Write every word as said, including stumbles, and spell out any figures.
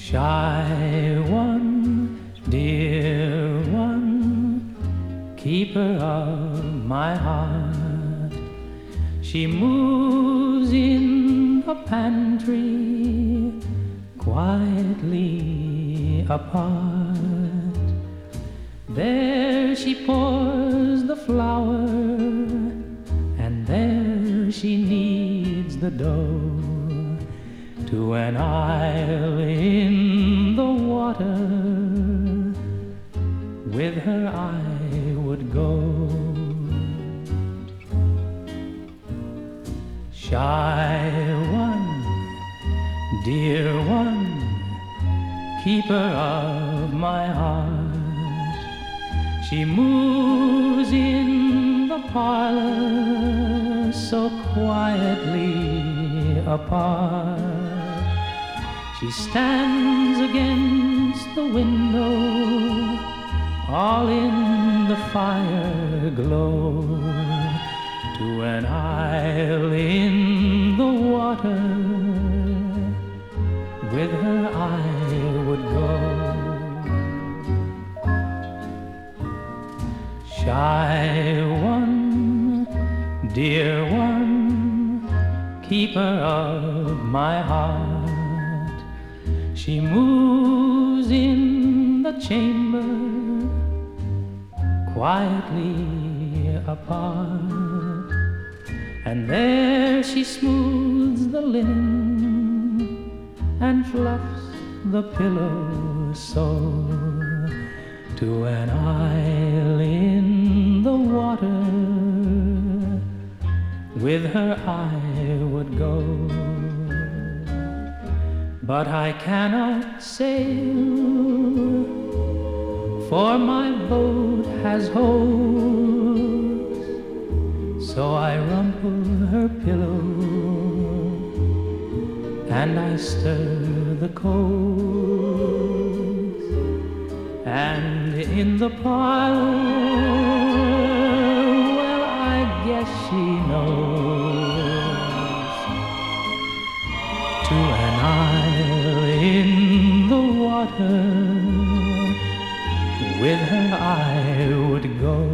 Shy one, dear one, keeper of my heart. She moves in the pantry, quietly apart. There she pours the flour, and there she kneads the dough. To an isle in the water, with her I would go. Shy one, dear one, keeper of my heart. She moves in the parlor so quietly apart. She stands against the window, all in the fire glow. To an isle in the water, with her I would go. Shy one, dear one, keeper of my heart. She moves in the chamber, quietly apart. And there she smooths the linen and fluffs the pillow so. To an isle in the water, with her I would go. But I cannot sail, for my boat has holes. So I rumple her pillow, and I stir the coals. And in the parlor, well, I guess she knows. To an isle in the water, with her I would go.